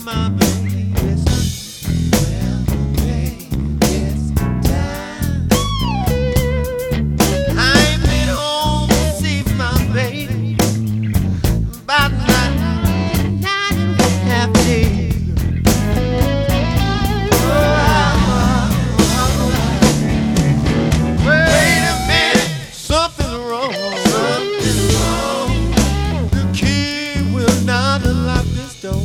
my baby. Well, baby, it's time. I ain't been home to see my baby about 9.5 days. Wait a minute, something's wrong. Something's wrong. The key will not unlock this door.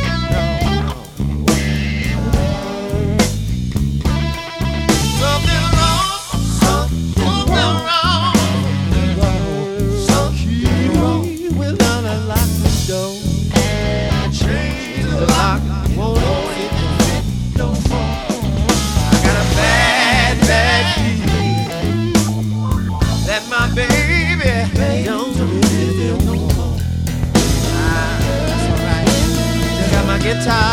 Something's wrong. Something's wrong. Some key will not unlock this door. Change the lock, won't open it no more. I got a bad feeling that my baby don't live no more. That's alright. Just got my guitar.